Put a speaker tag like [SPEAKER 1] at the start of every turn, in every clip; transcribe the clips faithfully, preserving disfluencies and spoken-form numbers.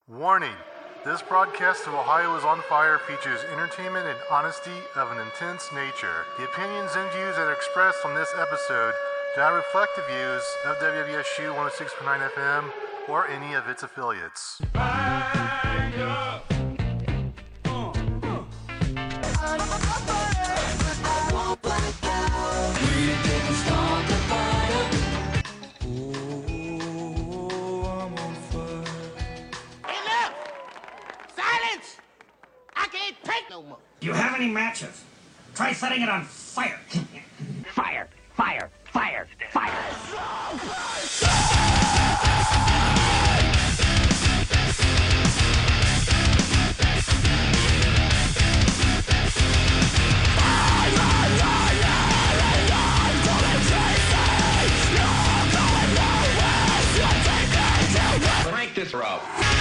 [SPEAKER 1] Warning! This broadcast of Ohio is on Fire features entertainment and honesty of an intense nature. The opinions and views that are expressed on this episode do not reflect the views of W W S U one oh six point nine F M or any of its affiliates. Fire!
[SPEAKER 2] No more.
[SPEAKER 3] Do you have any matches? Try setting it on fire.
[SPEAKER 2] Fire! Fire! Fire! Fire!
[SPEAKER 4] Crank this rope.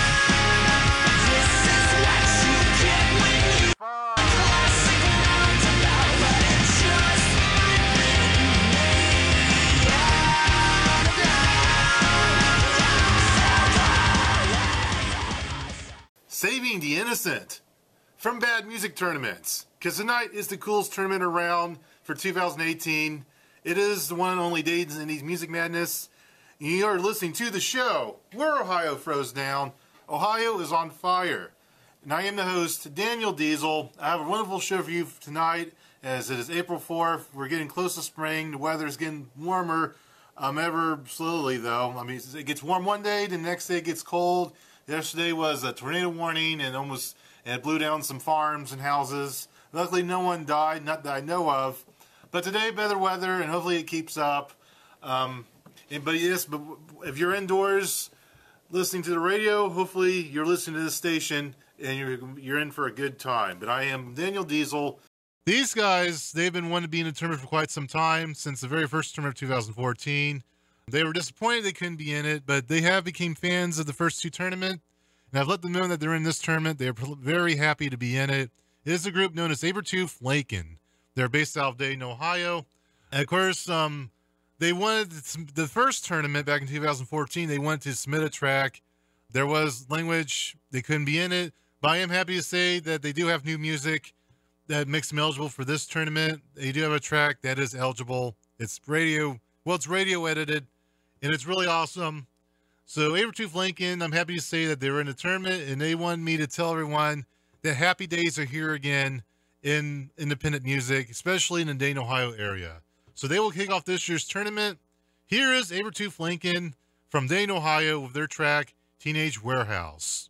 [SPEAKER 1] Saving the innocent from bad music tournaments. Because tonight is the coolest tournament around for two thousand eighteen. It is the one and only Dayton's Indies Music Madness. You are listening to the show where Ohio throws down. Ohio is on fire. And I am the host, Daniel Diesel. I have a wonderful show for you tonight as it is April fourth. We're getting close to spring. The weather is getting warmer um, ever slowly, though. I mean, it gets warm one day, the next day it gets cold. Yesterday was a tornado warning and almost and it blew down some farms and houses. Luckily, no one died, not that I know of. But today, better weather, and hopefully it keeps up. Um, and, but yes, but if you're indoors listening to the radio, hopefully you're listening to this station and you're you're in for a good time. But I am Daniel Diesel. These guys, they've been wanting to be in a tournament for quite some time, since the very first tournament of two thousand fourteen. They were disappointed they couldn't be in it, but they have become fans of the first two tournaments, and I've let them know that they're in this tournament. They're very happy to be in it. It is a group known as Sabertooth Lincoln. They're based out of Dayton, Ohio. And of course, um, they wanted the first tournament back in two thousand fourteen. They wanted to submit a track. There was language. They couldn't be in it, but I am happy to say that they do have new music that makes them eligible for this tournament. They do have a track that is eligible. It's radio. Well, it's radio edited. And it's really awesome. So Sabertooth Lincoln, I'm happy to say that they're in the tournament, and they wanted me to tell everyone that happy days are here again in independent music, especially in the Dayton, Ohio area. So they will kick off this year's tournament. Here is Sabertooth Lincoln from Dayton, Ohio with their track, Teenage Warehouse.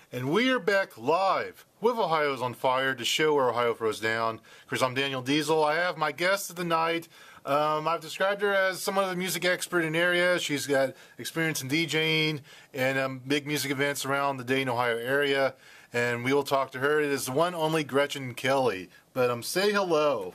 [SPEAKER 1] And we are back live with Ohio's on Fire to show where Ohio throws down. Of course, I'm Daniel Diesel. I have my guest of the night. Um, I've described her as somewhat of a music expert in the area. She's got experience in DJing and um, big music events around the Dayton, Ohio area. And we will talk to her. It is the one only Gretchen Kelly. But um, say hello.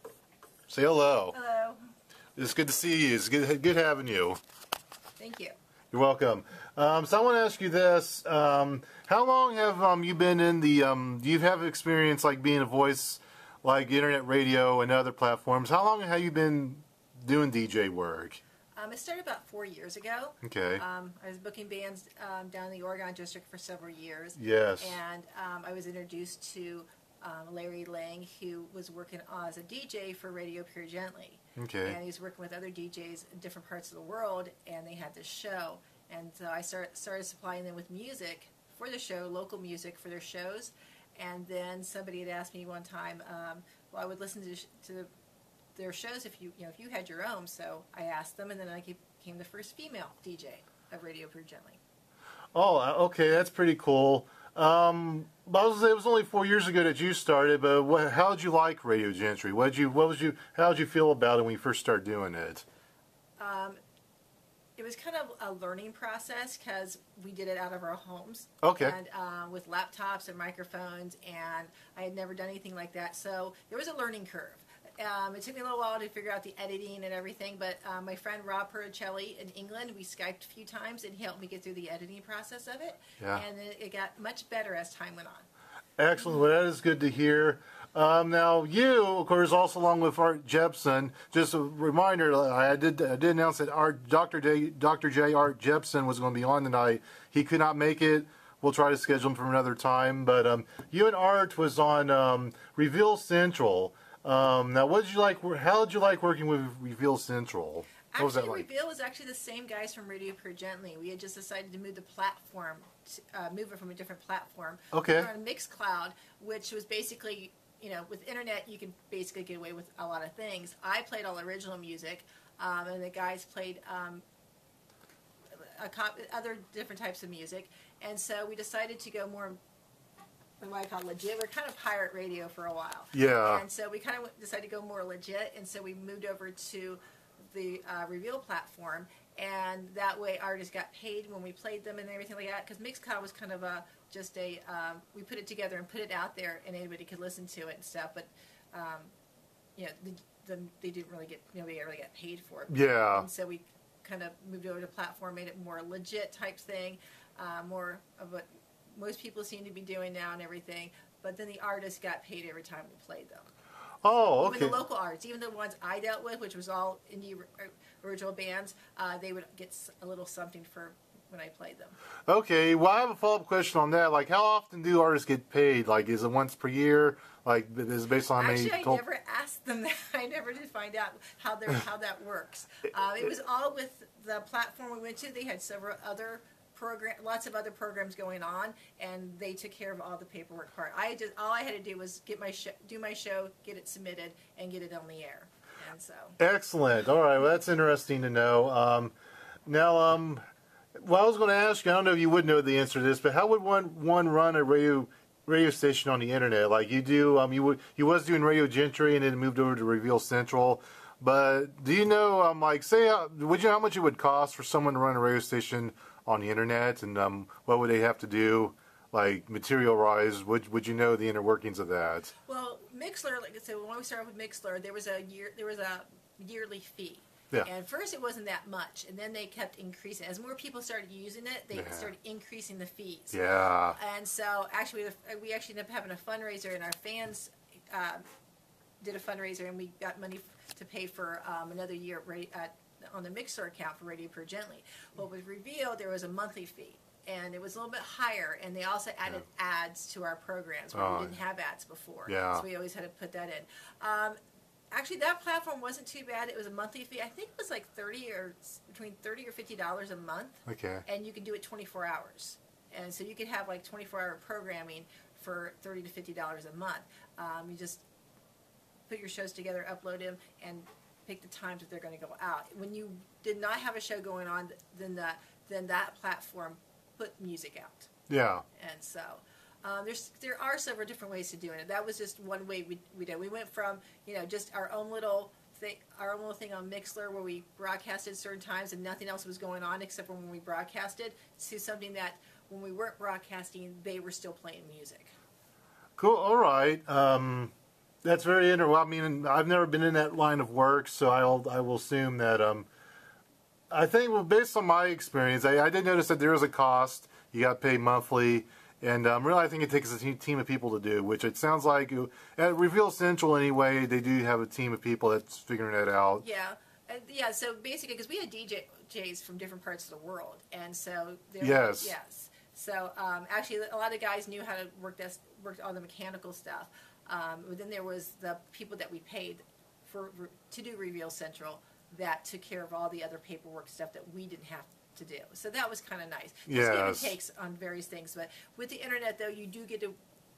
[SPEAKER 1] Say hello.
[SPEAKER 5] Hello.
[SPEAKER 1] It's good to see you. It's good, good having you.
[SPEAKER 5] Thank you.
[SPEAKER 1] You're welcome. Um, so I want to ask you this. Um, how long have um, you been in the, um, do you have experience like being a voice, like internet radio and other platforms? How long have you been doing D J work?
[SPEAKER 5] Um, I started about four years ago.
[SPEAKER 1] Okay.
[SPEAKER 5] Um, I was booking bands um, down in the Oregon District for several years.
[SPEAKER 1] Yes.
[SPEAKER 5] And um, I was introduced to um, Larry Lang, who was working as a D J for Radio Pure Gently.
[SPEAKER 1] Okay.
[SPEAKER 5] And he was working with other D Js in different parts of the world, and they had this show. And so I start, started supplying them with music for the show, local music for their shows. And then somebody had asked me one time, um, well, I would listen to, sh- to their shows if you, you know, if you had your own. So I asked them, and then I became the first female D J of Radio Pure Gently.
[SPEAKER 1] Oh, okay, that's pretty cool. Um, I was, it was only four years ago that you started, but what, how did you like Radio Gentry? What did you, what was you, how did you feel about it when you first started doing it?
[SPEAKER 5] Um, it was kind of a learning process because we did it out of our homes.
[SPEAKER 1] Okay.
[SPEAKER 5] And um, with laptops and microphones, and I had never done anything like that. So there was a learning curve. Um, it took me a little while to figure out the editing and everything, but um, my friend Rob Pericelli in England, we Skyped a few times, and he helped me get through the editing process of it.
[SPEAKER 1] Yeah.
[SPEAKER 5] And it, it got much better as time went on.
[SPEAKER 1] Excellent. Well, that is good to hear. Um, now, you, of course, also along with Art Jepson. Just a reminder, I did I did announce that Art, Doctor J, Doctor J. Art Jepson was going to be on tonight. He could not make it. We'll try to schedule him for another time. But um, you and Art was on um, Reveal Central. Um, now, what did you like? How did you like working with Reveal Central? What was that
[SPEAKER 5] Actually,
[SPEAKER 1] like?
[SPEAKER 5] Reveal was actually the same guys from Radio Pure Gently. We had just decided to move the platform, to, uh, move it from a different platform.
[SPEAKER 1] Okay.
[SPEAKER 5] We were on Mixcloud, which was basically, you know, with internet, you can basically get away with a lot of things. I played all original music, um, and the guys played um, a cop- other different types of music. And so we decided to go more, what I call legit. We're kind of pirate radio for a while.
[SPEAKER 1] Yeah.
[SPEAKER 5] And so we kind of decided to go more legit, and so we moved over to the uh, Reveal platform, and that way artists got paid when we played them and everything like that, because Mixcloud was kind of a just a um, we put it together and put it out there and anybody could listen to it and stuff, but um, you know the, the, they didn't really get nobody really got paid for it.
[SPEAKER 1] Yeah.
[SPEAKER 5] And so we kind of moved over to platform, made it more legit type thing, uh, more of what most people seem to be doing now and everything, but then the artists got paid every time we played them.
[SPEAKER 1] Oh, okay.
[SPEAKER 5] Even the local artists, even the ones I dealt with, which was all indie original bands, uh, they would get a little something for when I played them.
[SPEAKER 1] Okay, well, I have a follow-up question on that. Like, how often do artists get paid? Like, is it once per year? Like, is it based on how many?
[SPEAKER 5] Actually, I
[SPEAKER 1] told-
[SPEAKER 5] never asked them that. I never did find out how they how that works. Uh, it was all with the platform we went to. They had several other program, lots of other programs going on, and they took care of all the paperwork part. I just all I had to do was get my sh- do my show, get it submitted, and get it on the air. And so
[SPEAKER 1] Excellent. All right, well, that's interesting to know. Um, now, um, well, I was going to ask you. I don't know if you would know the answer to this, but how would one one run a radio radio station on the internet? Like you do, um, you would you was doing Radio Gentry and then moved over to Reveal Central. But do you know, um, like, say, uh, would you know how much it would cost for someone to run a radio station on the internet, and um, what would they have to do, like material-wise? Would would you know the inner workings of that?
[SPEAKER 5] well, Mixlr, like I said, when we started with Mixlr, there was a year there was a yearly fee.
[SPEAKER 1] Yeah.
[SPEAKER 5] And first it wasn't that much, and then they kept increasing. As more people started using it, they
[SPEAKER 1] Yeah.
[SPEAKER 5] started increasing the fees.
[SPEAKER 1] Yeah.
[SPEAKER 5] And so actually, we actually ended up having a fundraiser, and our fans uh, did a fundraiser, and we got money to pay for um, another year at, on the Mixer account for Radio Pure Gently. Well, with Reveal, there was a monthly fee, and it was a little bit higher, and they also added yeah. ads to our programs where
[SPEAKER 1] oh.
[SPEAKER 5] we didn't have ads before.
[SPEAKER 1] Yeah.
[SPEAKER 5] So we always had to put that in. Um, Actually, that platform wasn't too bad. It was a monthly fee. I think it was like thirty or between thirty or fifty dollars a month.
[SPEAKER 1] Okay.
[SPEAKER 5] And you could do it twenty-four hours, and so you could have like twenty-four hour programming for thirty to fifty dollars a month. Um, you just put your shows together, upload them, and pick the times that they're going to go out. When you did not have a show going on, then that then that platform put music out.
[SPEAKER 1] Yeah.
[SPEAKER 5] And so um, there's there are several different ways to doing it. That was just one way we we did. We went from you know just our own little thing, our own little thing on Mixlr where we broadcasted certain times and nothing else was going on except for when we broadcasted, to something that when we weren't broadcasting, they were still playing music.
[SPEAKER 1] Cool. All right. Um, that's very interesting. Well, I mean, I've never been in that line of work, so I'll I will assume that. Um, I think, well, based on my experience, I, I did notice that there is a cost. You got paid monthly, and um, really, I think it takes a te- team of people to do. Which it sounds like uh, at Reveal Central, anyway, they do have a team of people that's figuring that out.
[SPEAKER 5] Yeah. Uh, yeah, so basically, because we had D Js from different parts of the world, and so there
[SPEAKER 1] Yes.
[SPEAKER 5] were, yes. So um, actually, a lot of guys knew how to work this, worked all the mechanical stuff. Um, but then there was the people that we paid for to do Reveal Central that took care of all the other paperwork stuff that we didn't have to do. So that was kind of nice. There's give and
[SPEAKER 1] Yes.
[SPEAKER 5] takes on various things, but with the internet, though, you do get to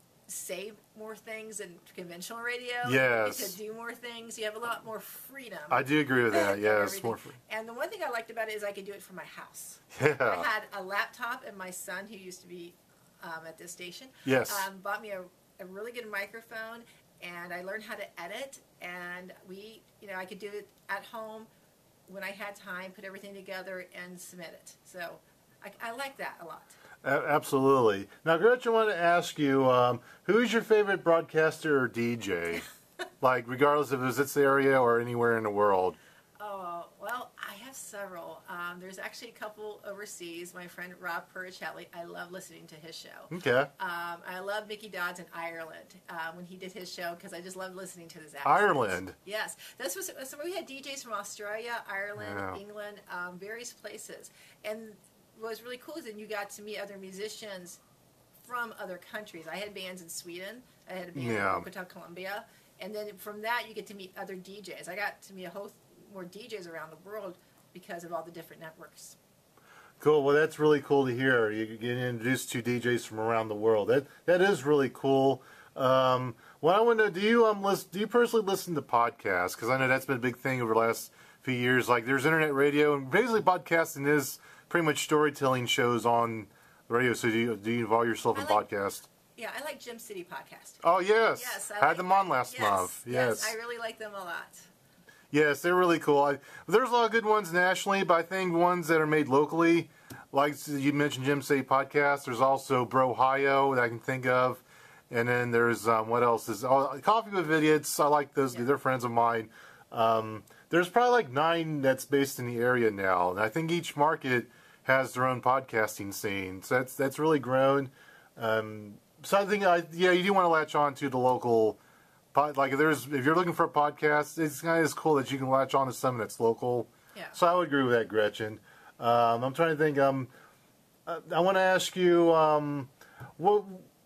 [SPEAKER 5] say more things than conventional radio.
[SPEAKER 1] Yes.
[SPEAKER 5] You get to do more things. You have a lot more freedom.
[SPEAKER 1] I do agree with that.
[SPEAKER 5] for
[SPEAKER 1] Yes,
[SPEAKER 5] everything.
[SPEAKER 1] more free.
[SPEAKER 5] And the one thing I liked about it is I could do it from my house.
[SPEAKER 1] Yeah.
[SPEAKER 5] I had a laptop, and my son, who used to be um, at this station,
[SPEAKER 1] Yes.
[SPEAKER 5] um, bought me a, a really good microphone, and I learned how to edit. And we, you know, I could do it at home when I had time, put everything together, and submit it. So I, I like that a lot.
[SPEAKER 1] A- absolutely. Now, Gretchen, I want to ask you, um, who's your favorite broadcaster or D J? Like, regardless if it's this area or anywhere in the world.
[SPEAKER 5] Oh, well, I have several. Um, there's actually a couple overseas. My friend Rob Puricelli, I love listening to his show.
[SPEAKER 1] Okay.
[SPEAKER 5] Um, I love Mickey Dodds in Ireland um, when he did his show because I just love listening to his accent.
[SPEAKER 1] Ireland.
[SPEAKER 5] Yes, this was so we had D Js from Australia, Ireland,
[SPEAKER 1] Yeah.
[SPEAKER 5] England, um, various places, and what was really cool is that you got to meet other musicians from other countries. I had bands in Sweden. I had a band
[SPEAKER 1] Yeah.
[SPEAKER 5] in Bogota, Colombia, and then from that you get to meet other D Js. I got to meet a whole more D Js around the world because of all the different networks.
[SPEAKER 1] Cool. Well, that's really cool to hear. You get introduced to D Js from around the world. That that is really cool. Um, what I want to know, do you um listen, do you personally listen to podcasts? Because I know that's been a big thing over the last few years. Like, there's internet radio, and basically podcasting is pretty much storytelling shows on the radio. So do you do you involve yourself
[SPEAKER 5] I
[SPEAKER 1] in
[SPEAKER 5] like-
[SPEAKER 1] podcast?
[SPEAKER 5] Yeah, I like Jim City podcast.
[SPEAKER 1] Oh yes,
[SPEAKER 5] Yes, I
[SPEAKER 1] had
[SPEAKER 5] like
[SPEAKER 1] them
[SPEAKER 5] that.
[SPEAKER 1] on last
[SPEAKER 5] yes,
[SPEAKER 1] month. Yes.
[SPEAKER 5] I really like them a lot.
[SPEAKER 1] Yes, they're really cool. I, there's a lot of good ones nationally, but I think ones that are made locally, like you mentioned Jim Say Podcast, there's also Brohio that I can think of. And then there's, um, what else? is oh, Coffee with Idiots. I like those.
[SPEAKER 5] Yeah.
[SPEAKER 1] They're friends of mine. Um, there's probably like nine that's based in the area now. And I think each market has their own podcasting scene. So that's, that's really grown. Um, so I think, I, yeah, you do want to latch on to the local pod, like if there's if you're looking for a podcast, it's kind of cool that you can latch on to something that's local.
[SPEAKER 5] Yeah.
[SPEAKER 1] So I would agree with that, Gretchen. Um, I'm trying to think. Um, I, I want to ask you. Um, what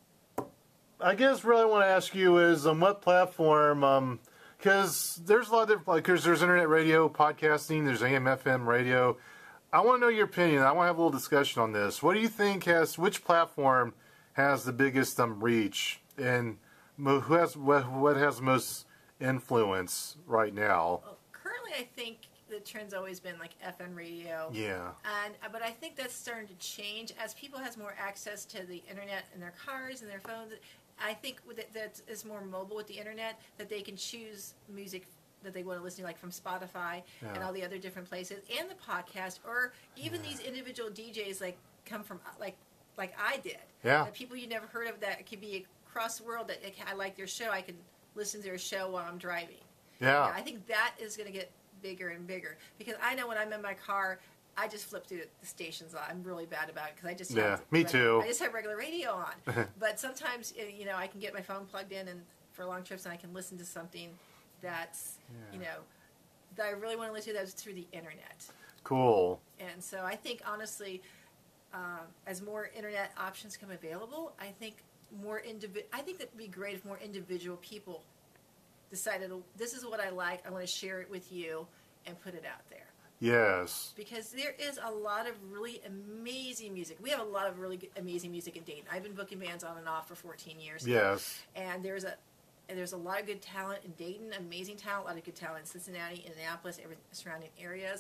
[SPEAKER 1] I guess really I want to ask you is on what platform? Because there's a lot of different. Like, cause there's internet radio, podcasting. There's A M F M radio. I want to know your opinion. I want to have a little discussion on this. What do you think has which platform has the biggest um, reach and who has what, what has the most influence right now?
[SPEAKER 5] Well, currently, I think the trend's always been like F M radio.
[SPEAKER 1] Yeah.
[SPEAKER 5] And but I think that's starting to change as people has more access to the internet in their cars and their phones. I think with it, that is more mobile with the internet that they can choose music that they want to listen to, like from Spotify and
[SPEAKER 1] Yeah.
[SPEAKER 5] all the other different places, and the podcast, or even these individual D Js like come from like like I did.
[SPEAKER 1] Yeah.
[SPEAKER 5] The people you never heard of that could be across the world that I like their show. I can listen to their show while I'm driving.
[SPEAKER 1] Yeah.
[SPEAKER 5] I think that is going to get bigger and bigger because I know when I'm in my car, I just flip through the stations. I'm really bad about it because I just
[SPEAKER 1] Yeah,
[SPEAKER 5] have
[SPEAKER 1] me
[SPEAKER 5] reg-
[SPEAKER 1] too.
[SPEAKER 5] I just have regular radio on. But sometimes uh, you know I can get my phone plugged in and for long trips and I can listen to something that's
[SPEAKER 1] Yeah.
[SPEAKER 5] you know that I really want to listen to that's through the internet.
[SPEAKER 1] Cool.
[SPEAKER 5] And so I think honestly, um, as more internet options come available, I think more indivi- I think that'd be great if more individual people decided this is what I like. I want to share it with you and put it out there.
[SPEAKER 1] Yes.
[SPEAKER 5] Because there is a lot of really amazing music. We have a lot of really good, amazing music in Dayton. I've been booking bands on and off for fourteen years.
[SPEAKER 1] Yes.
[SPEAKER 5] And there's a and there's a lot of good talent in Dayton, amazing talent, a lot of good talent in Cincinnati, Indianapolis, every surrounding areas.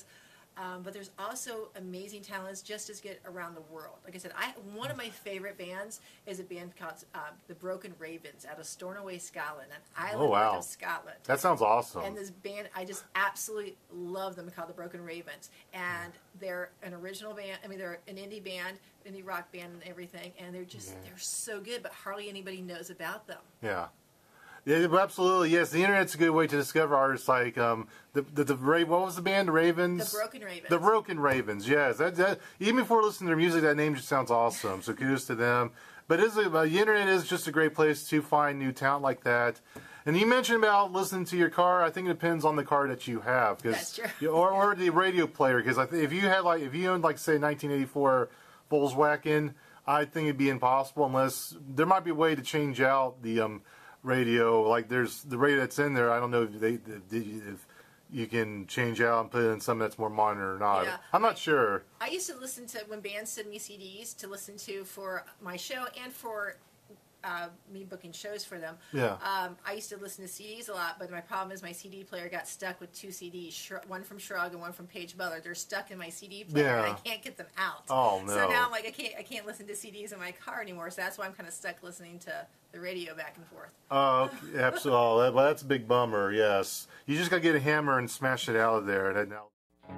[SPEAKER 5] Um, but there's also amazing talents just as good around the world. Like I said, I one of my favorite bands is a band called uh, the Broken Ravens out of Stornoway, Scotland, an island
[SPEAKER 1] Oh, wow.
[SPEAKER 5] of Scotland.
[SPEAKER 1] That sounds awesome.
[SPEAKER 5] And this band, I just absolutely love them, called the Broken Ravens. And they're an original band. I mean, they're an indie band, indie rock band, and everything. And they're just
[SPEAKER 1] Yeah.
[SPEAKER 5] they're so good, but hardly anybody knows about them.
[SPEAKER 1] Yeah. Yeah, absolutely. Yes, the internet's a good way to discover artists like um the the, the Ra- what was the band? The Ravens.
[SPEAKER 5] The Broken Ravens.
[SPEAKER 1] The Broken Ravens. Yes, that, that even before listening to their music, that name just sounds awesome. So kudos to them. But it's a, uh, the internet is just a great place to find new talent like that. And you mentioned about listening to your car. I think it depends on the car that you have,
[SPEAKER 5] That's
[SPEAKER 1] because
[SPEAKER 5] true.
[SPEAKER 1] or or the radio player. Because I think if you had like if you owned like say nineteen eighty-four Volkswagen, I think it'd be impossible unless there might be a way to change out the um. radio. Like there's the radio that's in there. I don't know if they if you can change out and put it in something that's more modern or not.
[SPEAKER 5] Yeah.
[SPEAKER 1] I'm not sure.
[SPEAKER 5] I used to listen to when bands send me C Ds to listen to for my show and for uh, me booking shows for them.
[SPEAKER 1] Yeah.
[SPEAKER 5] Um, I used to listen to C Ds a lot, but my problem is my C D player got stuck with two C Ds, Shr- one from Shrug and one from Page Butler. They're stuck in my C D player,
[SPEAKER 1] Yeah.
[SPEAKER 5] and I can't get them out.
[SPEAKER 1] Oh, no.
[SPEAKER 5] So now I'm like, I can't, I can't listen to C Ds in my car anymore. So that's why I'm kind of stuck listening to the radio back and forth.
[SPEAKER 1] Oh, okay. Absolutely. Oh, that, well, that's a big bummer. Yes, you just gotta get a hammer and smash it out of there. And now.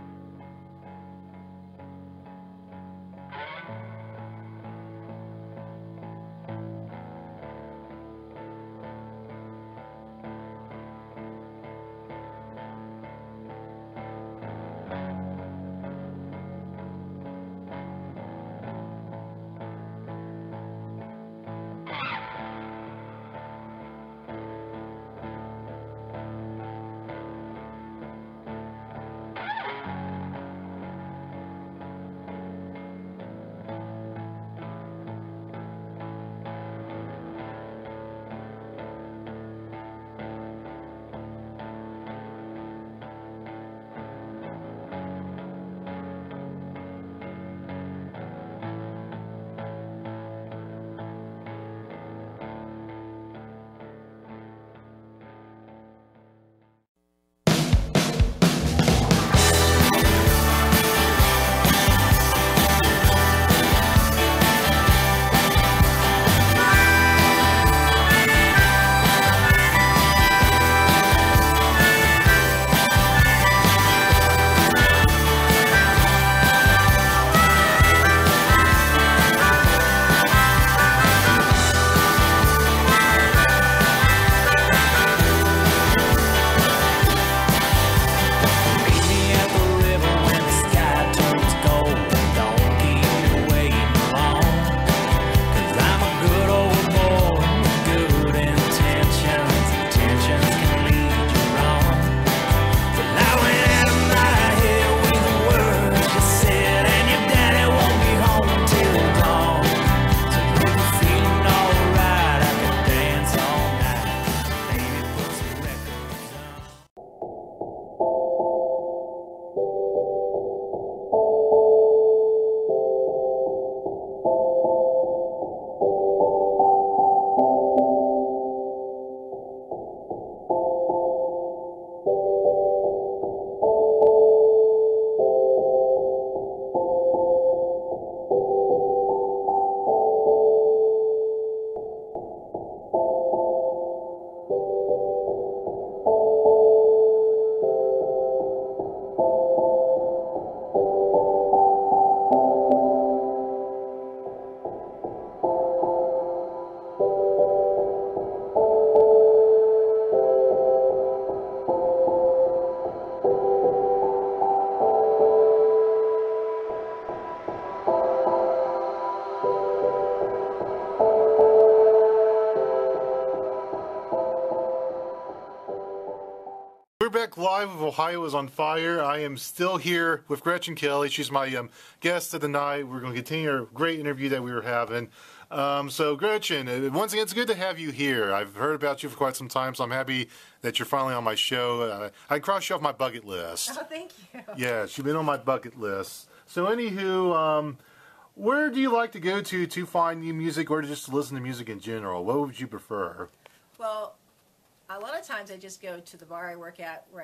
[SPEAKER 1] back live of Ohio is on Fire. I am still here with Gretchen Kelly. She's my um, guest of the night. We're going to continue our great interview that we were having. Um, so, Gretchen, uh, once again, it's good to have you here. I've heard about you for quite some time, so I'm happy that you're finally on my show. Uh, I crossed you off my bucket list.
[SPEAKER 5] Oh, thank you.
[SPEAKER 1] Yeah, she's been on my bucket list. So, anywho, um, where do you like to go to to find new music or just to listen to music in general? What would you prefer?
[SPEAKER 5] Well, a lot of times I just go to the bar I work at where I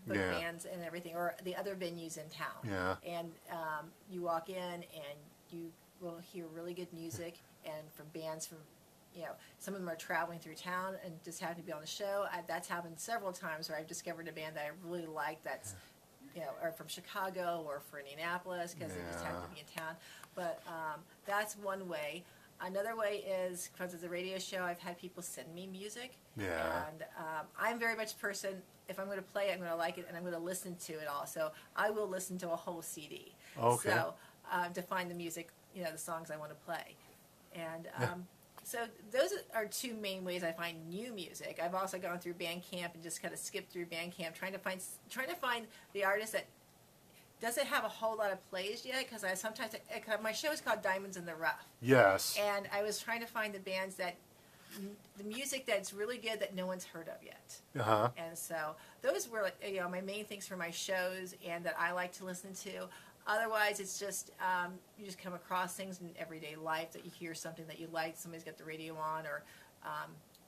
[SPEAKER 5] book
[SPEAKER 1] Yeah.
[SPEAKER 5] bands and everything, or the other venues in town.
[SPEAKER 1] Yeah.
[SPEAKER 5] And um, you walk in and you will hear really good music, and from bands from, you know, some of them are traveling through town and just happen to be on the show. I, that's happened several times where I've discovered a band that I really like that's, you know, or from Chicago or from Indianapolis because they just happen to be in town. But um, that's one way. Another way is, because of the radio show, I've had people send me music.
[SPEAKER 1] Yeah.
[SPEAKER 5] And um, I'm very much a person, if I'm going to play it, I'm going to like it, and I'm going to listen to it all. So I will listen to a whole C D.
[SPEAKER 1] Okay.
[SPEAKER 5] So um, to find the music, you know, the songs I want to play. And um, so those are two main ways I find new music. I've also gone through Bandcamp and just kind of skipped through Bandcamp, trying to find trying to find the artist that doesn't have a whole lot of plays yet, because I sometimes my show is called Diamonds in the Rough.
[SPEAKER 1] Yes.
[SPEAKER 5] And I was trying to find the bands that the music that's really good that no one's heard of yet.
[SPEAKER 1] Uh-huh.
[SPEAKER 5] And so those were, like, you know, my main things for my shows and that I like to listen to. Otherwise, it's just um, you just come across things in everyday life that you hear something that you like. Somebody's got the radio on, or um,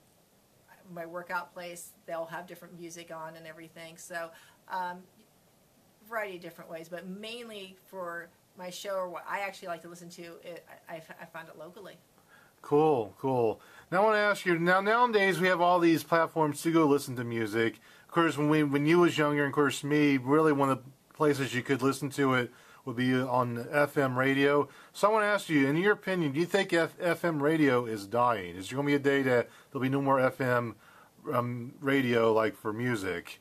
[SPEAKER 5] my workout place, they'll have different music on and everything. So um, variety of different ways, but mainly for my show or what I actually like to listen to, it, I, I found it locally.
[SPEAKER 1] Cool, cool. Now I want to ask you, now nowadays we have all these platforms to go listen to music. Of course, when we when you was younger, and of course me, really one of the places you could listen to it would be on F M radio. So I want to ask you, in your opinion, do you think F- FM radio is dying? Is there going to be a day that there'll be no more F M um, radio, like, for music?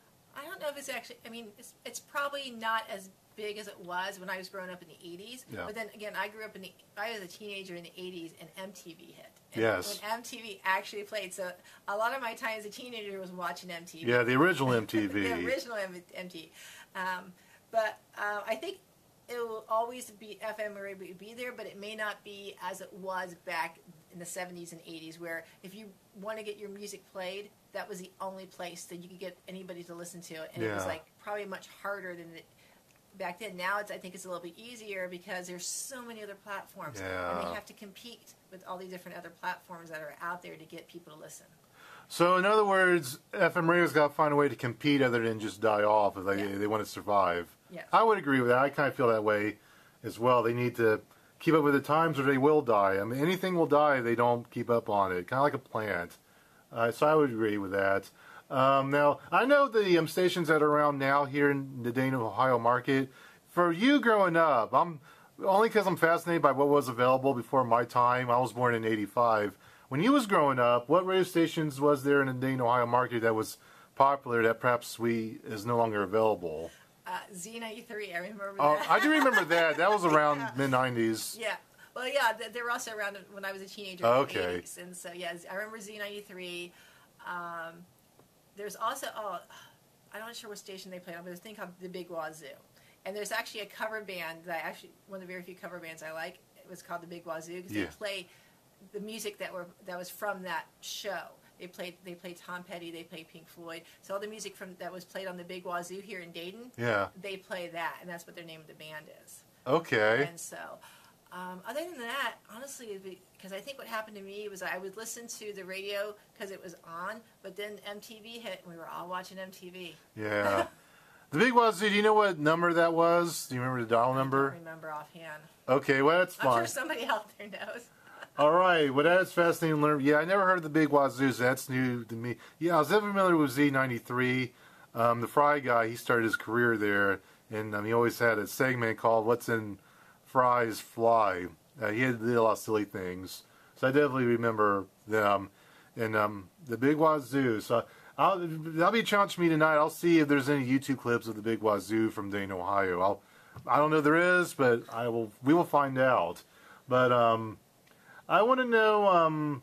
[SPEAKER 5] I don't know if it's actually, I mean, it's, it's probably not as big as it was when I was growing up in the eighties.
[SPEAKER 1] Yeah.
[SPEAKER 5] But then again, I grew up in the, I was a teenager in the eighties, and M T V hit. And
[SPEAKER 1] Yes.
[SPEAKER 5] when M T V actually played, so a lot of my time as a teenager was watching M T V.
[SPEAKER 1] Yeah, the original M T V.
[SPEAKER 5] The original M- MTV. Um, but uh, I think it will always be, F M radio be there, but it may not be as it was back in the seventies and eighties, where if you want to get your music played, that was the only place that you could get anybody to listen to it. And it was
[SPEAKER 1] Yeah.
[SPEAKER 5] like probably much harder than it back then. Now it's, I think it's a little bit easier because there's so many other platforms.
[SPEAKER 1] Yeah.
[SPEAKER 5] And they have to compete with all these different other platforms that are out there to get people to listen.
[SPEAKER 1] So in other words, F M radio's got to find a way to compete other than just die off if they,
[SPEAKER 5] Yeah.
[SPEAKER 1] they want to survive.
[SPEAKER 5] Yeah.
[SPEAKER 1] I would agree with that. I kind of feel that way as well. They need to keep up with the times or they will die. I mean, anything will die if they don't keep up on it, kind of like a plant. Uh, so I would agree with that. Um, now, I know the um, stations that are around now here in the Dayton, Ohio market. For you growing up, I'm only because I'm fascinated by what was available before my time. I was born in eighty-five. When you was growing up, what radio stations was there in the Dayton, Ohio market that was popular that perhaps we is no longer available?
[SPEAKER 5] Uh, Z ninety-three, I remember
[SPEAKER 1] Oh,
[SPEAKER 5] that.
[SPEAKER 1] I do remember that. That was around mid nineties.
[SPEAKER 5] Yeah. Well, yeah, they, they were also around when I was a teenager
[SPEAKER 1] Okay.
[SPEAKER 5] in the eighties. And so, yeah, I remember Z ninety-three. Um, there's also, oh, I'm not sure what station they played on, but there's a thing called The Big Wazoo. And there's actually a cover band that I actually, one of the very few cover bands I like, it was called The Big Wazoo, because
[SPEAKER 1] Yeah.
[SPEAKER 5] they play the music that were that was from that show. They played they played Tom Petty, they played Pink Floyd. So all the music from that was played on the Big Wazoo here in Dayton,
[SPEAKER 1] Yeah.
[SPEAKER 5] they play that, and that's what their name of the band is.
[SPEAKER 1] Okay.
[SPEAKER 5] And so, um, other than that, honestly, because I think what happened to me was I would listen to the radio because it was on, but then M T V hit, and we were all watching M T V.
[SPEAKER 1] Yeah. The Big Wazoo, do you know what number that was? Do you remember the dial
[SPEAKER 5] I
[SPEAKER 1] number?
[SPEAKER 5] don't remember offhand.
[SPEAKER 1] Okay, well, that's
[SPEAKER 5] I'm
[SPEAKER 1] fine.
[SPEAKER 5] sure somebody out there knows.
[SPEAKER 1] All right, well, that's fascinating to learn. Yeah, I never heard of the Big Wazoo, so that's new to me. Yeah, I was never familiar with Z ninety-three. Um, the Fry guy, he started his career there, and um, he always had a segment called What's in Fry's Fly. Uh, he had, did a lot of silly things. So I definitely remember them. And um, the Big Wazoo. So I'll, that'll be a challenge for me tonight. I'll see if there's any YouTube clips of the Big Wazoo from Dayton, Ohio. I'll, I don't know if there is, but I will. we will find out. But um, I want to know, um,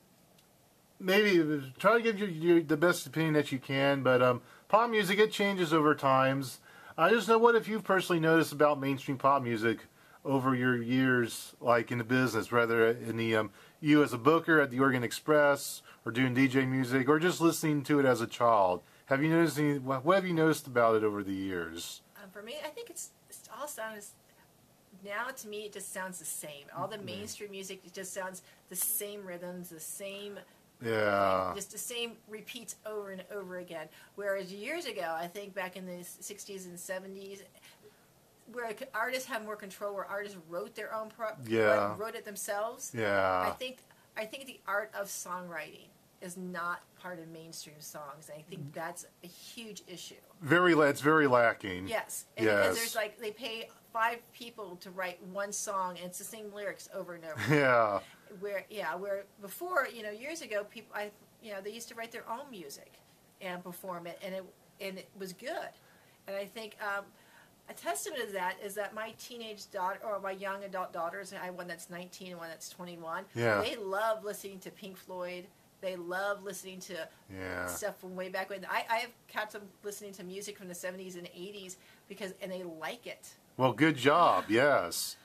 [SPEAKER 1] maybe try to give you, you the best opinion that you can, but um, pop music, it changes over times. I just know, what if you've personally noticed about mainstream pop music over your years, like in the business, whether in the um, you as a booker at the Oregon Express, or doing D J music, or just listening to it as a child? Have you noticed any, what have you noticed about it over the years?
[SPEAKER 5] Um, for me, I think it's, it's all sounds, now to me it just sounds the same. All the mainstream music, it just sounds the same rhythms, the same
[SPEAKER 1] Yeah.
[SPEAKER 5] Just the same repeats over and over again. Whereas years ago, I think back in the sixties and seventies, where artists had more control, where artists wrote their own pro-
[SPEAKER 1] Yeah.
[SPEAKER 5] wrote it themselves.
[SPEAKER 1] Yeah.
[SPEAKER 5] I think I think the art of songwriting is not part of mainstream songs. And I think that's a huge issue.
[SPEAKER 1] Very, la- it's very lacking.
[SPEAKER 5] Yes, and
[SPEAKER 1] Yes.
[SPEAKER 5] because there's like they pay five people to write one song, and it's the same lyrics over and over.
[SPEAKER 1] Yeah.
[SPEAKER 5] Where yeah, where before, you know, years ago, people, I, you know, they used to write their own music and perform it, and it and it was good. And I think um, a testament to that is that my teenage daughter, or my young adult daughters, I have one that's nineteen and one that's twenty-one.
[SPEAKER 1] Yeah.
[SPEAKER 5] They love listening to Pink Floyd. They love listening to
[SPEAKER 1] Yeah.
[SPEAKER 5] stuff from way back when. I, I have caught them listening to music from the seventies and eighties because, and they like it.
[SPEAKER 1] Well, good job. Yes.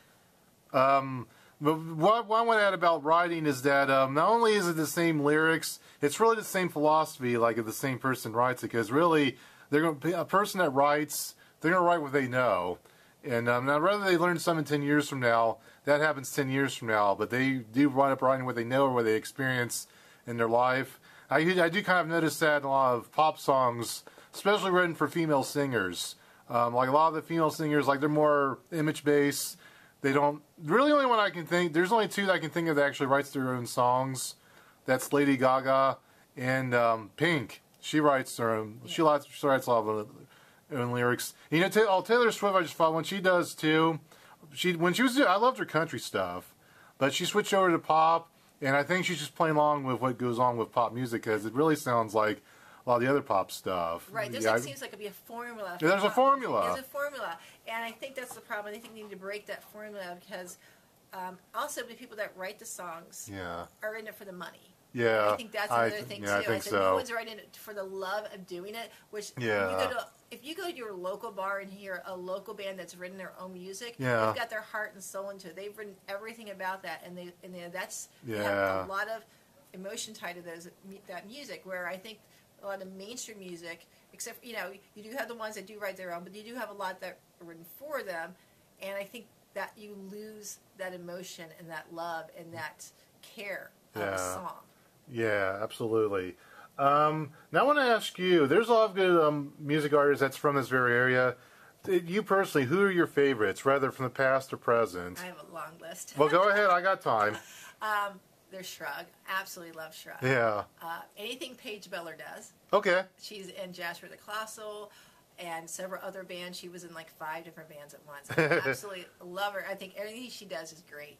[SPEAKER 1] Um, but what, what I want to add about writing is that um, not only is it the same lyrics, it's really the same philosophy. Like if the same person writes it, because really, they're going to, a person that writes, they're going to write what they know. And um, now, whether they learn something ten years from now, that happens ten years from now. But they do wind up writing what they know or what they experience in their life. I, I do kind of notice that in a lot of pop songs, especially written for female singers. Um, like a lot of the female singers, like they're more image based. They don't really. The only one I can think. There's only two that I can think of that actually writes their own songs. That's Lady Gaga and um, Pink. She writes her own. Yeah. She, writes, she writes a lot of her own lyrics. You know, t- oh, Taylor Swift. I just thought when she does too. She when she was. I loved her country stuff, but she switched over to pop, and I think she's just playing along with what goes on with pop music because it really sounds like a lot of the other pop stuff.
[SPEAKER 5] Right. There
[SPEAKER 1] yeah,
[SPEAKER 5] like, seems like it'd be a formula.
[SPEAKER 1] Yeah, there's a formula.
[SPEAKER 5] There's a formula. And I think that's the problem. I think we need to break that formula because um, also the people that write the songs
[SPEAKER 1] yeah.
[SPEAKER 5] are in it for the money.
[SPEAKER 1] Yeah.
[SPEAKER 5] I think that's
[SPEAKER 1] I
[SPEAKER 5] another
[SPEAKER 1] th-
[SPEAKER 5] thing,
[SPEAKER 1] yeah,
[SPEAKER 5] too.
[SPEAKER 1] I think
[SPEAKER 5] said,
[SPEAKER 1] so.
[SPEAKER 5] no one's writing it for the love of doing it, which
[SPEAKER 1] Yeah.
[SPEAKER 5] when you go to, if you go to your local bar and hear a local band that's written their own music,
[SPEAKER 1] Yeah.
[SPEAKER 5] they've got their heart and soul into it. They've written everything about that, and they and they, that's they
[SPEAKER 1] Yeah.
[SPEAKER 5] have a lot of emotion tied to those that music. Where I think a lot of mainstream music, except you know, you do have the ones that do write their own, but you do have a lot that are written for them, and I think that you lose that emotion and that love and that care of
[SPEAKER 1] Yeah.
[SPEAKER 5] a song.
[SPEAKER 1] Yeah, absolutely. Um, now I want to ask you, there's a lot of good um, music artists that's from this very area. You personally, who are your favorites, whether from the past or present?
[SPEAKER 5] I have a long list.
[SPEAKER 1] Well, go ahead. I got time.
[SPEAKER 5] um, there's Shrug. Absolutely love Shrug.
[SPEAKER 1] Yeah.
[SPEAKER 5] Uh, anything Paige Beller does.
[SPEAKER 1] Okay.
[SPEAKER 5] She's in Jasper the Colossal and several other bands. She was in like five different bands at once. I absolutely love her. I think everything she does is great.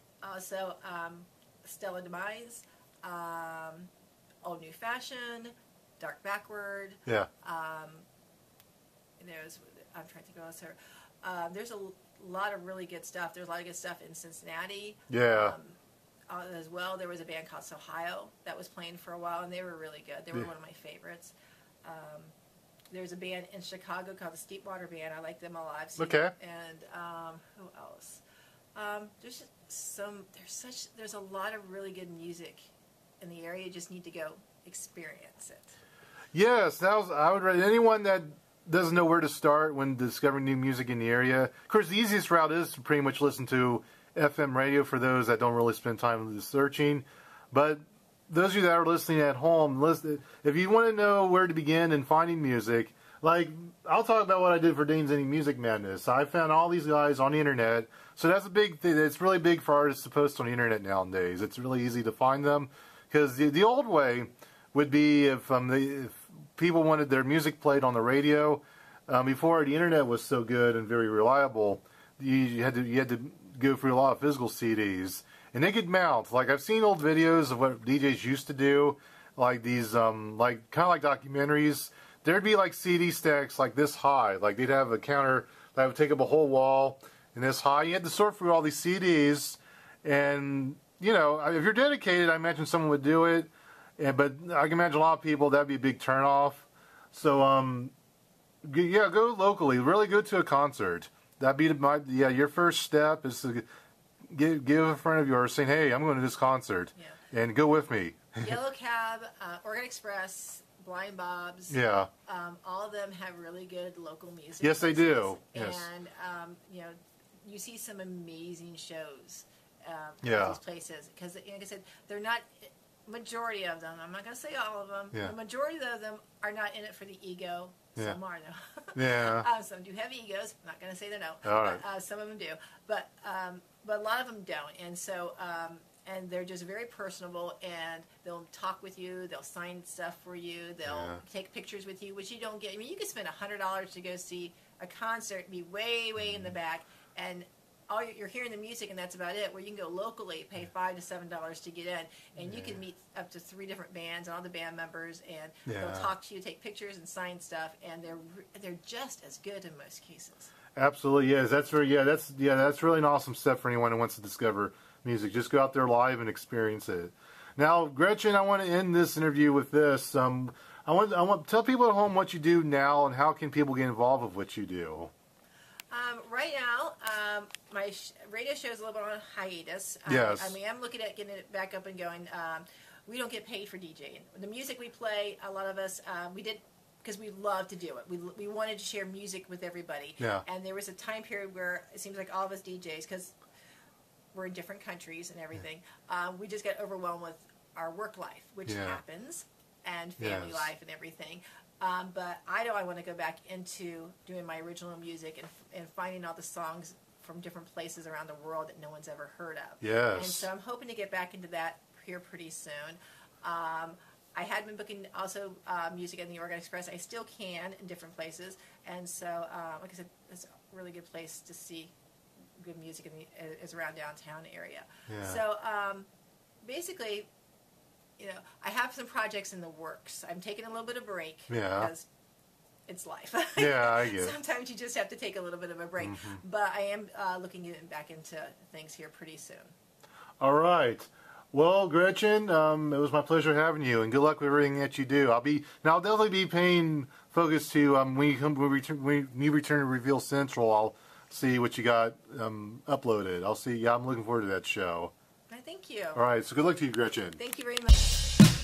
[SPEAKER 5] Also, um, Stella Demise. Um, Old New Fashion, Dark Backward.
[SPEAKER 1] Yeah.
[SPEAKER 5] Um, and there's, I'm trying to think what else there. Um, there's a lot of really good stuff. There's a lot of good stuff in Cincinnati.
[SPEAKER 1] Yeah.
[SPEAKER 5] Um, uh, as well, there was a band called Ohio that was playing for a while, and they were really good. They were
[SPEAKER 1] Yeah.
[SPEAKER 5] one of my favorites. Um, there's a band in Chicago called the Steepwater Band. I like them a lot. I've seen
[SPEAKER 1] Okay.
[SPEAKER 5] them. And um, who else? Um, there's just some. There's such. There's a lot of really good music in the area. You just need to go experience it.
[SPEAKER 1] Yes, that was, I would rate anyone that doesn't know where to start when discovering new music in the area. Of course, the easiest route is to pretty much listen to F M radio for those that don't really spend time searching. But those of you that are listening at home, listen, if you want to know where to begin in finding music, like I'll talk about what I did for Dane's Any Music Madness. I found all these guys on the internet. So that's a big thing. It's really big for artists to post on the internet nowadays. It's really easy to find them. Because the, the old way would be if, um, the, if people wanted their music played on the radio. Um, before the internet was so good and very reliable, you, you had to you had to go through a lot of physical C Ds, and they could mount. Like I've seen old videos of what D Js used to do, like these um, like kind of like documentaries. There'd be like C D stacks like this high. Like they'd have a counter that would take up a whole wall and this high. You had to sort through all these C Ds and. You know, if you're dedicated, I imagine someone would do it. And, but I can imagine a lot of people, that'd be a big turnoff. So, um, g- yeah, go locally. Really go to a concert. That'd be my, yeah, your first step is to give, give a friend of yours saying, hey, I'm going to this concert.
[SPEAKER 5] Yeah.
[SPEAKER 1] And go with me.
[SPEAKER 5] Yellow Cab, uh, Oregon Express, Blind Bob's.
[SPEAKER 1] Yeah.
[SPEAKER 5] Um, all of them have really good local music.
[SPEAKER 1] Yes, they
[SPEAKER 5] places.
[SPEAKER 1] do. Yes.
[SPEAKER 5] And, um, you know, you see some amazing shows. Um,
[SPEAKER 1] Yeah.
[SPEAKER 5] These places because, like I said, they're not majority of them, I'm not going to say all of them,
[SPEAKER 1] Yeah.
[SPEAKER 5] the majority of them are not in it for the ego.
[SPEAKER 1] Yeah.
[SPEAKER 5] Some are, though.
[SPEAKER 1] Yeah.
[SPEAKER 5] uh, some do have egos. I'm not going to say they're no.
[SPEAKER 1] All right.
[SPEAKER 5] But, uh, some of them do. But, um, but a lot of them don't. And so, um, and they're just very personable, and they'll talk with you. They'll sign stuff for you. They'll
[SPEAKER 1] Yeah.
[SPEAKER 5] take pictures with you, which you don't get. I mean, you can spend one hundred dollars to go see a concert, be way, way in the back, and all you're, you're hearing the music, and that's about it. Where you can go locally, pay five to seven dollars to get in, and you can meet up to three different bands and all the band members, and
[SPEAKER 1] Yeah.
[SPEAKER 5] they'll talk to you, take pictures, and sign stuff, and they're re- they're just as good in most cases.
[SPEAKER 1] Absolutely, yes. That's very, yeah, that's yeah, that's really an awesome step for anyone who wants to discover music. Just go out there live and experience it. Now, Gretchen, I want to end this interview with this. Um, I want I want tell people at home what you do now and how can people get involved with what you do.
[SPEAKER 5] Um, right now, um, my sh- radio show is a little bit on hiatus. Um,
[SPEAKER 1] Yes.
[SPEAKER 5] I mean, I'm looking at getting it back up and going. Um, we don't get paid for DJing. The music we play, a lot of us, um, we did because we love to do it. We, we wanted to share music with everybody.
[SPEAKER 1] Yeah.
[SPEAKER 5] And there was a time period where it seems like all of us D Js, because we're in different countries and everything, um, we just got overwhelmed with our work life, which
[SPEAKER 1] Yeah.
[SPEAKER 5] happens, and family
[SPEAKER 1] Yes.
[SPEAKER 5] life and everything. Um, but I know I want to go back into doing my original music and, and finding all the songs from different places around the world that no one's ever heard of.
[SPEAKER 1] Yes.
[SPEAKER 5] And so I'm hoping to get back into that here pretty soon. Um, I had been booking also uh, music in the Oregon Express. I still can in different places. And so, uh, like I said, it's a really good place to see good music in the, is around downtown area.
[SPEAKER 1] Yeah.
[SPEAKER 5] So um, basically, you know, I have some projects in the works. I'm taking a little bit of break
[SPEAKER 1] Yeah.
[SPEAKER 5] because it's life.
[SPEAKER 1] Yeah, I get it.
[SPEAKER 5] Sometimes you just have to take a little bit of a break.
[SPEAKER 1] Mhm.
[SPEAKER 5] But I am uh, looking to get back into things here pretty soon.
[SPEAKER 1] All right. Well, Gretchen, um, it was my pleasure having you, and good luck with everything that you do. I'll be now. I'll definitely be paying focus to um, when you come when, we return, when you return to Reveal Central. I'll see what you got um, uploaded. I'll see. Yeah, I'm looking forward to that show.
[SPEAKER 5] I thank you.
[SPEAKER 1] All right. So good luck to you, Gretchen.
[SPEAKER 5] Thank you very much.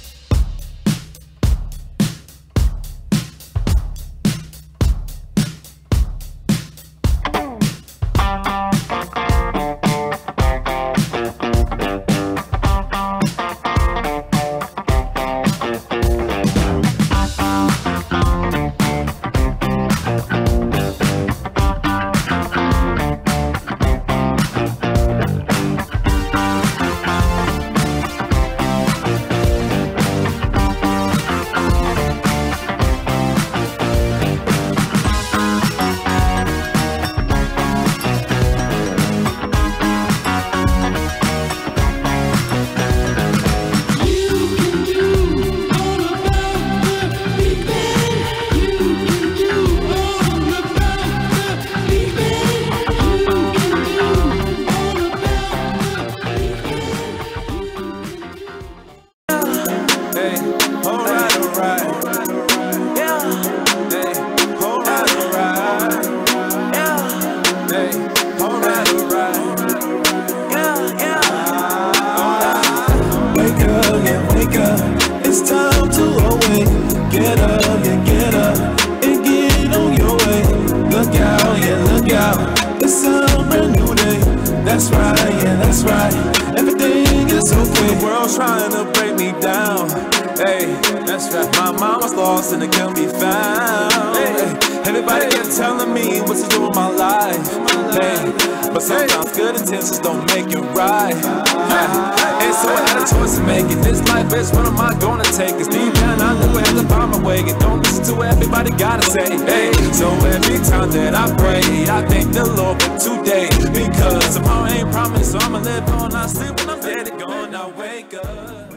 [SPEAKER 6] Because tomorrow ain't promised, so I'ma live on. I sleep when I'm dead and gone. I wake up.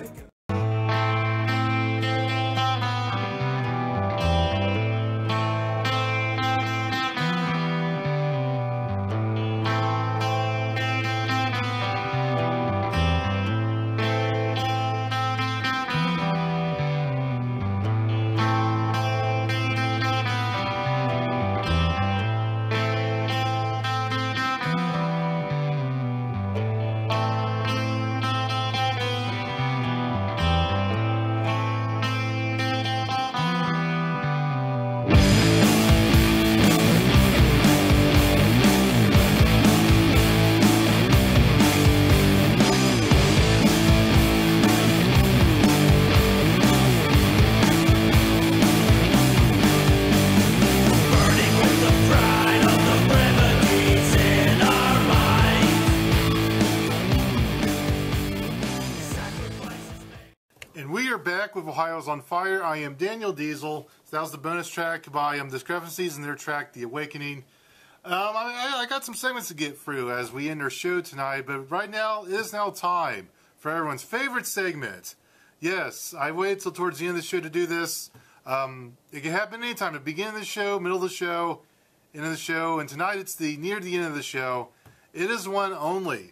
[SPEAKER 1] And we are back with Ohio's on Fire. I am Daniel Diesel. So that was the bonus track by um, Discrepancies and their track, The Awakening. Um, I, I got some segments to get through as we end our show tonight, but right now it is now time for everyone's favorite segment. Yes, I waited till towards the end of the show to do this. Um, it can happen anytime, at the beginning of the show, middle of the show, end of the show, and tonight it's the near the end of the show. It is one only.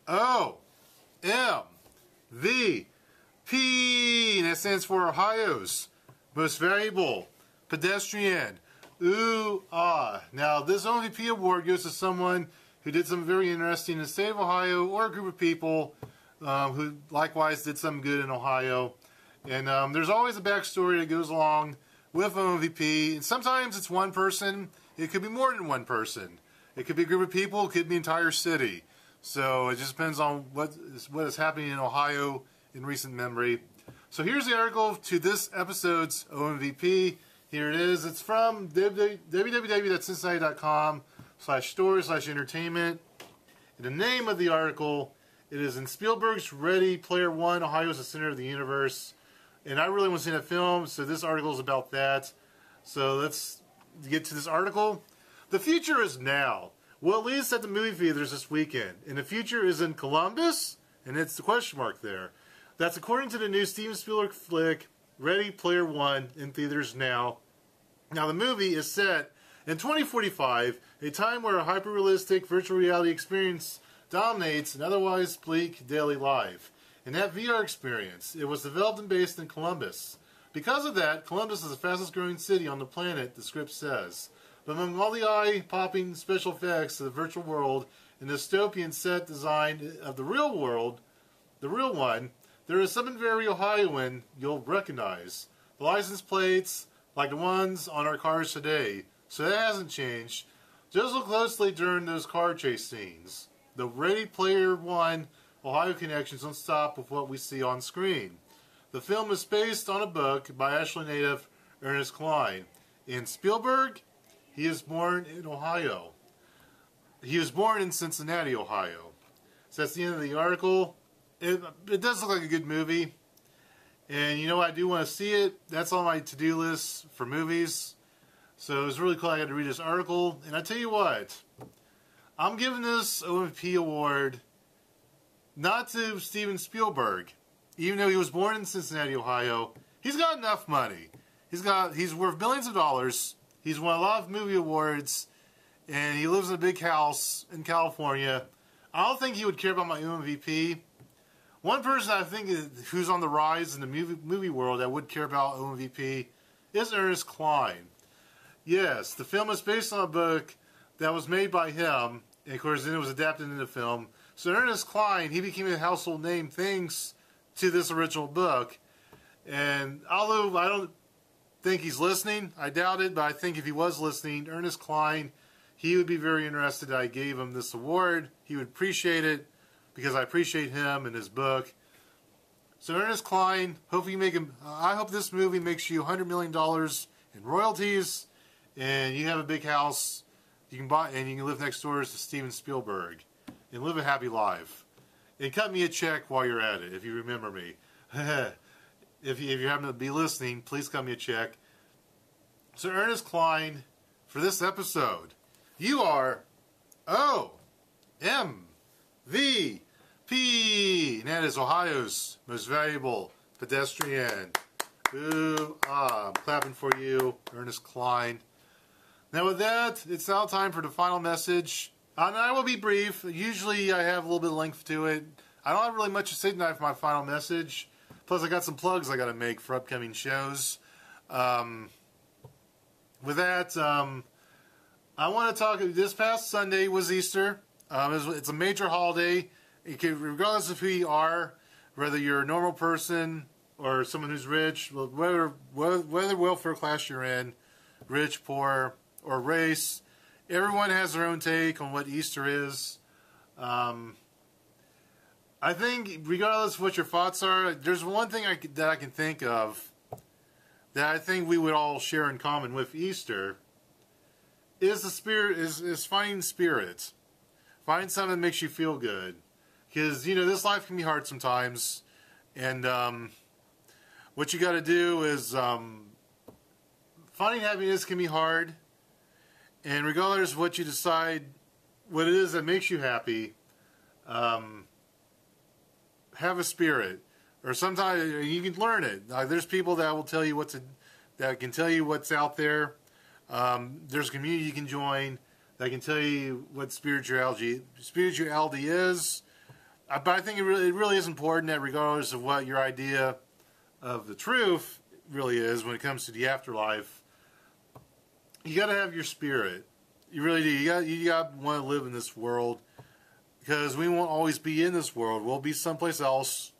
[SPEAKER 1] O M V P, and that stands for Ohio's Most Valuable Pedestrian. Ooh, ah. Now, this O M V P award goes to someone who did something very interesting in the state of Ohio, or a group of people um, who likewise did something good in Ohio. And um, there's always a backstory that goes along with O M V P. And sometimes it's one person. It could be more than one person. It could be a group of people. It could be an entire city. So it just depends on what is, what is happening in Ohio in recent memory. So here's the article to this episode's O M V P. Here it is. It's from w w w dot cincinnati dot com slash story slash entertainment. And the name of the article, it is In Spielberg's Ready Player One, Ohio is the center of the universe. And I really want to see that film, so this article is about that. So let's get to this article. The future is now. Well, at least at the movie theaters this weekend. And the future is in Columbus? And it's the question mark there. That's according to the new Steven Spielberg flick, Ready Player One, in theaters now. Now, the movie is set in twenty forty-five, a time where a hyper-realistic virtual reality experience dominates an otherwise bleak daily life. In that V R experience, it was developed and based in Columbus. Because of that, Columbus is the fastest-growing city on the planet, the script says. But among all the eye-popping special effects of the virtual world and the dystopian set design of the real world, the real one, there is something very Ohioan you'll recognize. The license plates, like the ones on our cars today. So that hasn't changed. Just look closely during those car chase scenes. The Ready Player One Ohio connections don't stop with what we see on screen. The film is based on a book by Ashland native Ernest Cline. In Spielberg, he is born in Ohio. He was born in Cincinnati, Ohio. So that's the end of the article. It, it does look like a good movie. And you know what? I do want to see it. That's on my to-do list for movies. So it was really cool I got to read this article. And I tell you what, I'm giving this O M V P award not to Steven Spielberg. Even though he was born in Cincinnati, Ohio, he's got enough money. He's got he's worth billions of dollars. He's won a lot of movie awards. And he lives in a big house in California. I don't think he would care about my O M V P. One person I think is, who's on the rise in the movie, movie world that would care about O M V P is Ernest Cline. Yes, the film is based on a book that was made by him, and of course then it was adapted into film. So Ernest Cline, he became a household name thanks to this original book. And although I don't think he's listening, I doubt it, but I think if he was listening, Ernest Cline, he would be very interested that I gave him this award. He would appreciate it, because I appreciate him and his book. So Ernest Cline, hope you make him. Uh, I hope this movie makes you one hundred million dollars in royalties, and you have a big house you can buy, and you can live next door to Steven Spielberg, and live a happy life. And cut me a check while you're at it, if you remember me. if you if you happen to be listening, please cut me a check. So Ernest Cline, for this episode, you are O M V P, and that is Ohio's most valuable pedestrian. Ooh, ah, I'm clapping for you, Ernest Cline. Now with that, it's now time for the final message. And I will be brief. Usually I have a little bit of length to it. I don't have really much to say tonight for my final message. Plus I got some plugs I got to make for upcoming shows. Um, with that, um, I want to talk, this past Sunday was Easter. Um, it's, it's a major holiday. You can, regardless of who you are, whether you're a normal person or someone who's rich, whether whether welfare class you're in, rich, poor, or race, everyone has their own take on what Easter is. Um, I think, regardless of what your thoughts are, there's one thing I, that I can think of that I think we would all share in common with Easter is the spirit is is finding spirit. Find something that makes you feel good. Because, you know, this life can be hard sometimes. And um, what you got to do is um, finding happiness can be hard, and regardless of what you decide, what it is that makes you happy, um, have a spirit, or sometimes you can learn it. Like, there's people that will tell you what to, that can tell you what's out there. Um, there's a community you can join that can tell you what spirituality spirituality is. Uh, but I think it really, it really is important that regardless of what your idea of the truth really is when it comes to the afterlife, you got to have your spirit. You really do. You got you got to want to live in this world, because we won't always be in this world. We'll be someplace else.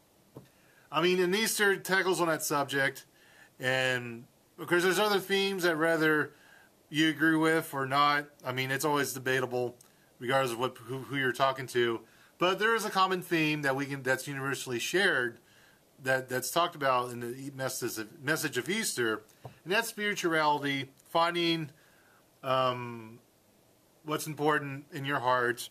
[SPEAKER 1] I mean, and Easter tackles on that subject, and because there's other themes that rather you agree with or not. I mean, it's always debatable, regardless of what who, who you're talking to. But there is a common theme that we can that's universally shared, that that's talked about in the message of, message of Easter, and that's spirituality, finding um, what's important in your heart,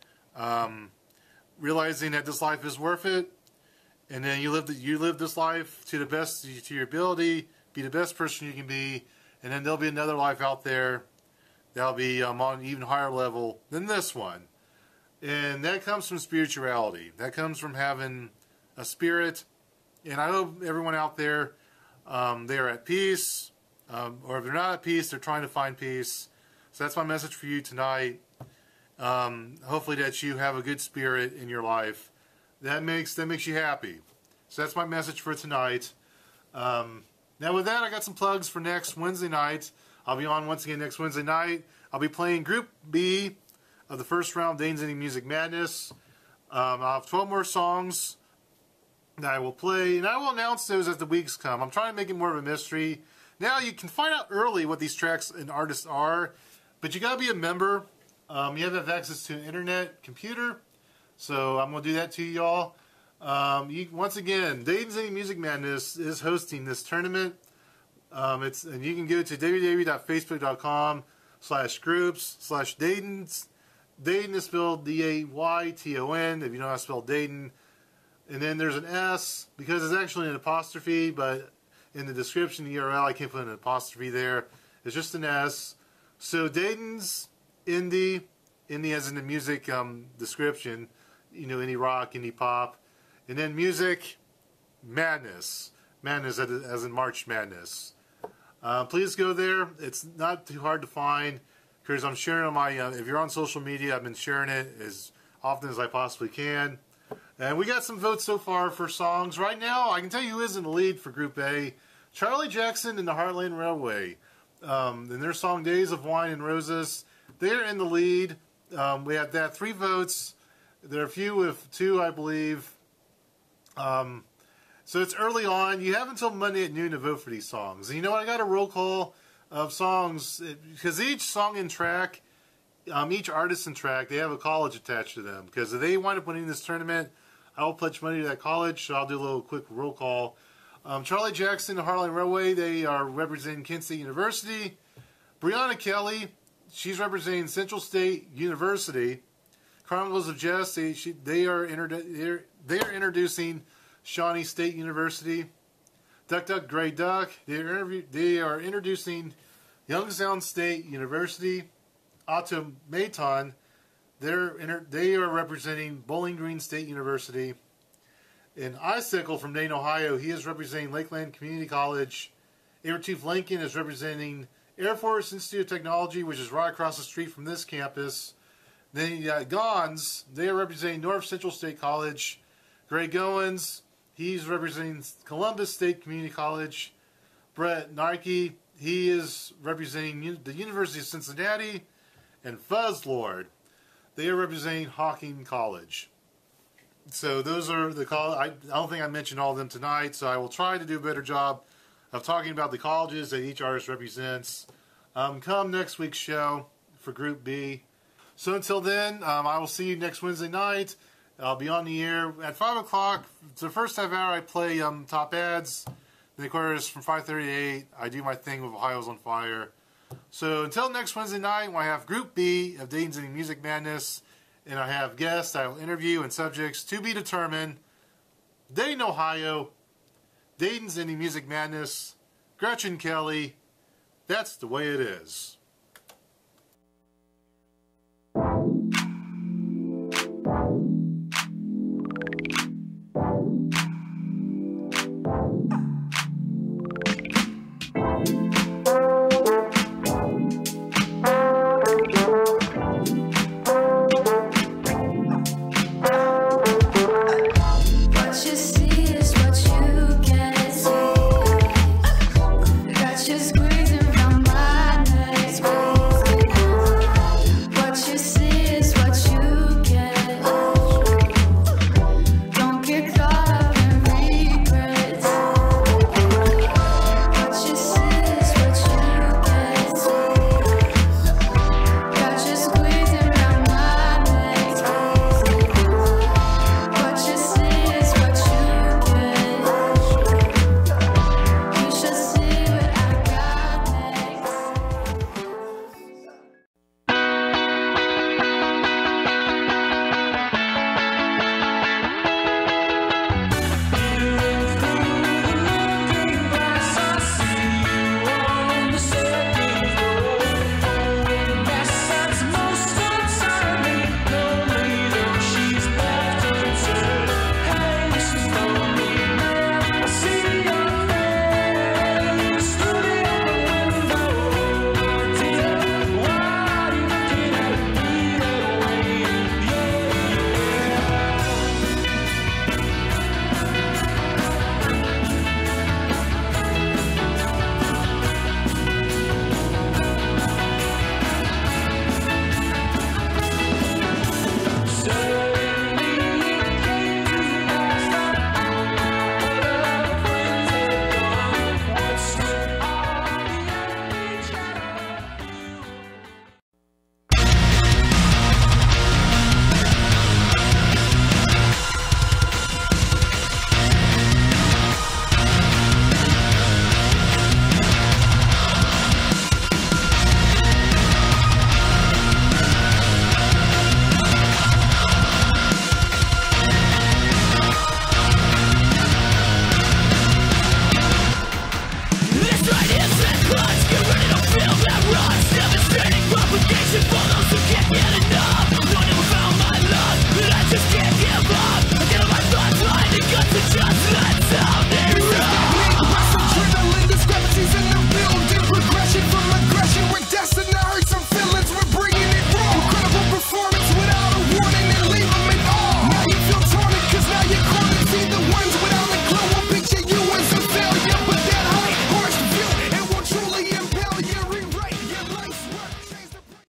[SPEAKER 1] um, realizing that this life is worth it, and then you live the, you live this life to the best to your ability, be the best person you can be. And then there'll be another life out there that'll be um, on an even higher level than this one. And that comes from spirituality. That comes from having a spirit. And I hope everyone out there, um, they are at peace. Um, or if they're not at peace, they're trying to find peace. So that's my message for you tonight. Um, hopefully that you have a good spirit in your life. That makes, that makes you happy. So that's my message for tonight. Um... Now with that, I got some plugs for next Wednesday night. I'll be on once again next Wednesday night. I'll be playing Group B of the first round of Dane's Indie Music Madness. Um, I'll have twelve more songs that I will play, and I will announce those as the weeks come. I'm trying to make it more of a mystery. Now you can find out early what these tracks and artists are, but you got to be a member. Um, you have to have access to an internet computer, so I'm going to do that to y'all. Um, you, once again, Dane's Indie Music Madness is hosting this tournament. Um, it's and you can go to www.facebook.com slash groups slash Dayton's. Dayton is spelled D A Y T O N if you know how to spell Dayton. And then there's an S because it's actually an apostrophe, but in the description, the U R L, I can't put an apostrophe there. It's just an S. So Dayton's Indie, Indie as in the music um, description, you know, indie rock, indie pop. And then Music Madness. Madness as in March Madness. Uh, please go there. It's not too hard to find, because I'm sharing on my, uh, if you're on social media, I've been sharing it as often as I possibly can. And we got some votes so far for songs. Right now, I can tell you who is in the lead for Group A. Charlie Jackson and the Heartland Railway. Um, and their song Days of Wine and Roses. They're in the lead. Um, we have that three votes. There are a few with two, I believe. Um, so it's early on. You have until Monday at noon to vote for these songs. And you know what? I got a roll call of songs, because each song and track, um, each artist and track, they have a college attached to them. Because if they wind up winning this tournament, I will pledge money to that college. So I'll do a little quick roll call. Um, Charlie Jackson and Heartland Railway, they are representing Kent State University. Brianna Kelly, she's representing Central State University. Chronicles of Jess, they, she, they are introdu- they are introducing Shawnee State University. Duck Duck Gray Duck, they are, interview- they are introducing Youngstown State University. Automaton, they're inter- they are representing Bowling Green State University. And Icicle from Dayton, Ohio, he is representing Lakeland Community College. Airchief Lincoln is representing Air Force Institute of Technology, which is right across the street from this campus. Then you got Gons, they are representing North Central State College. Greg Goins, he's representing Columbus State Community College. Brett Narkey, he is representing the University of Cincinnati. And Fuzzlord, they are representing Hawking College. So those are the college. I, I don't think I mentioned all of them tonight, so I will try to do a better job of talking about the colleges that each artist represents. Um, come next week's show for Group B. So until then, um, I will see you next Wednesday night. I'll be on the air at five o'clock. The first half hour I play um, top ads. Then, of course, from five thirty to eight, I do my thing with Ohio's on Fire. So until next Wednesday night, when I have Group B of Dayton's Indie Music Madness, and I have guests I will interview and subjects to be determined. Dayton, Ohio, Dayton's Indie Music Madness, Gretchen Kelly, That's the Way It Is.